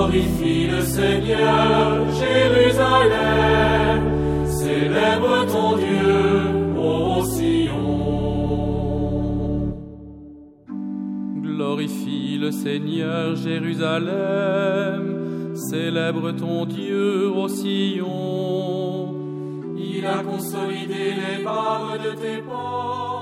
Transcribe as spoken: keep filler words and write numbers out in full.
Glorifie le Seigneur, Jérusalem, célèbre ton Dieu, ô Sion. Glorifie le Seigneur, Jérusalem, célèbre ton Dieu, ô Sion. Il a consolidé les barres de tes portes.